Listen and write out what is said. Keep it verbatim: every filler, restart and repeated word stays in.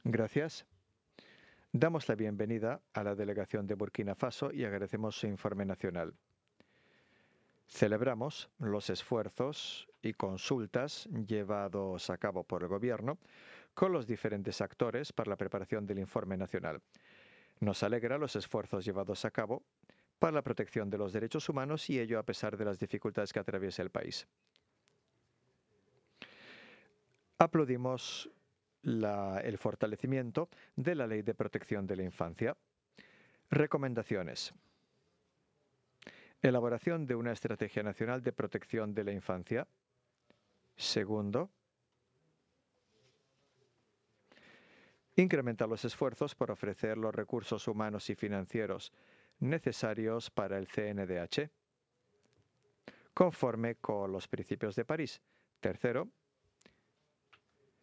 Gracias. Damos la bienvenida a la delegación de Burkina Faso y agradecemos su informe nacional. Celebramos los esfuerzos y consultas llevados a cabo por el Gobierno con los diferentes actores para la preparación del informe nacional. Nos alegra los esfuerzos llevados a cabo para la protección de los derechos humanos y ello a pesar de las dificultades que atraviesa el país. Aplaudimos la, el fortalecimiento de la Ley de Protección de la Infancia. Recomendaciones. Elaboración de una Estrategia Nacional de Protección de la Infancia. Segundo, incrementar los esfuerzos por ofrecer los recursos humanos y financieros necesarios para el C N D H, conforme con los principios de París. Tercero,